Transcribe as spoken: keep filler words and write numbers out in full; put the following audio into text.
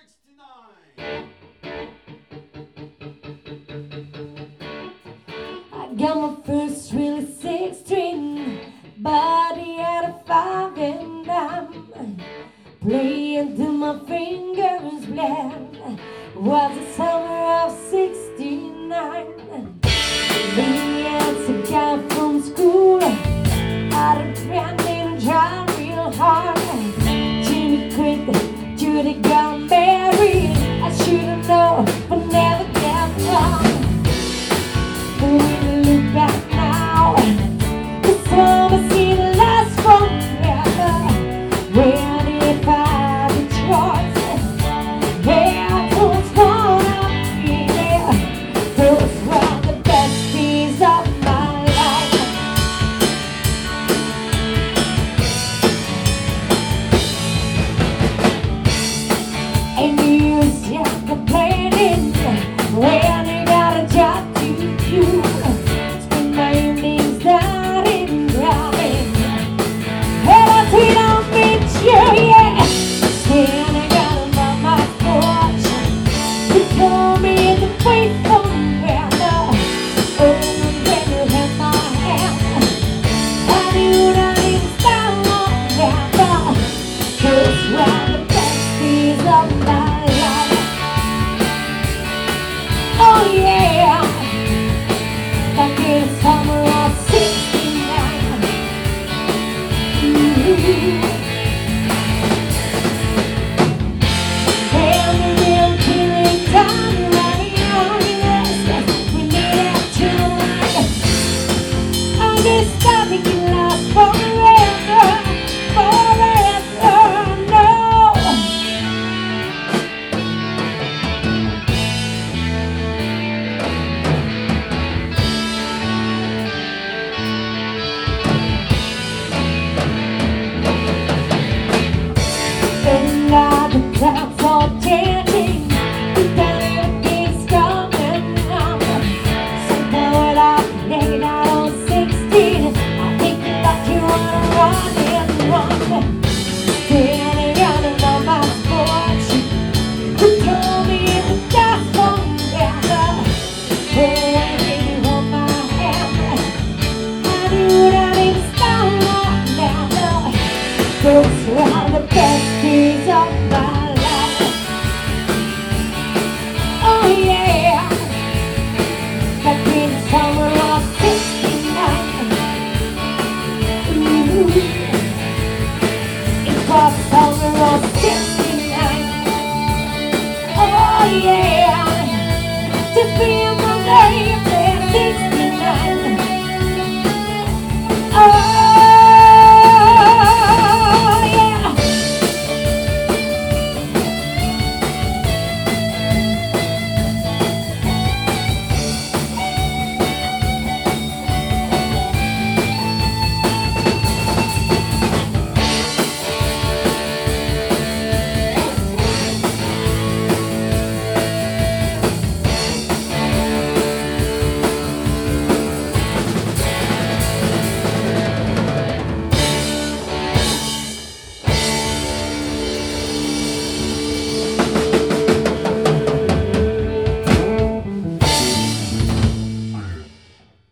sixty-nine. I got my first really six string, body at a five and dime, playing till my fingers bled. Was the summer of sixty-nine. Me and some guy from school had a friend named John real hard. Jimmy quit, Judy got married. I should've known, but never got wrong. When we look back now, the summer seemed to last forever. When if I had a choice, yeah, I don't wanna be there. Those were the best days of my life. And you just complaining when you got a job to do. Spend my evenings down in driving, and I see don't meet you, yeah. Standing out on my porch, you told me the faithful weather. Oh, when you held my hand, I knew that it was down forever. Those were the best days of my life. Oh yeah, back in the summer of sixty-nine. Ooh. When the real killing time running on, yes, yes, we made it tonight. I guess nothing can last forever, forever, no. And now the clouds are changing, but then everything's coming out. Somehow I laid out on sixteen. I think that you wanna run and run. Standing out on my porch, you told me it would last forever. Oh, and baby, hold my hand. I knew that it was down forever. Those were the best days of my life. Oh yeah, back in the summer of sixty-nine. Ooh, it was the summer of sixty-nine. Oh yeah, just be